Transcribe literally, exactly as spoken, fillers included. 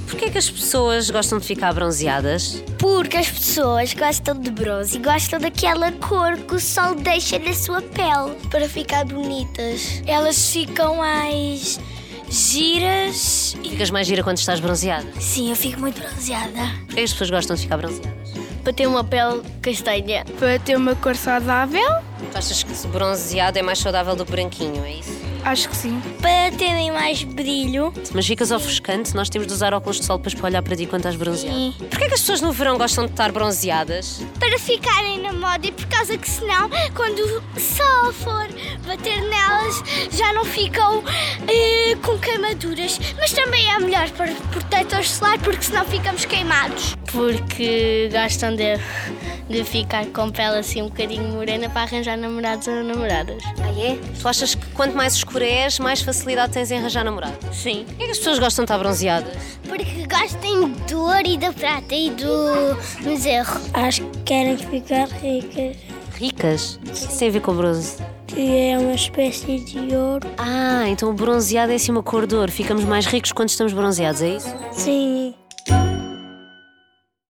Porquê é que as pessoas gostam de ficar bronzeadas? Porque as pessoas gostam de bronze e gostam daquela cor que o sol deixa na sua pele. Para ficar bonitas. Elas ficam mais giras. Ficas mais gira quando estás bronzeada? Sim, eu fico muito bronzeada. Porquê é que as pessoas gostam de ficar bronzeadas? Para ter uma pele castanha. Para ter uma cor saudável? Tu achas que bronzeado é mais saudável do que branquinho, é isso? Acho que sim. Para terem mais brilho. Mas ficas ofuscante, nós temos de usar óculos de sol depois para olhar para ti quando estás bronzeada. Sim. Porquê é que as pessoas no verão gostam de estar bronzeadas? Para ficarem na moda e por causa que senão, quando o sol for bater nelas, já não ficam eh, com queimaduras. Mas também é melhor para protetor solar, porque senão ficamos queimados. Porque gostam de, de ficar com pele assim um bocadinho morena para arranjar namorados ou namoradas. Ah, é? Tu achas que quanto mais escura és, mais facilidade tens em arranjar namorado? Sim. Porquê é que as pessoas gostam de estar bronzeadas? Porque gostam de ouro e da prata e do bezerro. Acho que querem ficar ricas. Ricas? O que isso tem a ver com bronze? Que é uma espécie de ouro. Ah, então o bronzeado é assim uma cor de ouro. Ficamos mais ricos quando estamos bronzeados, é isso? Sim.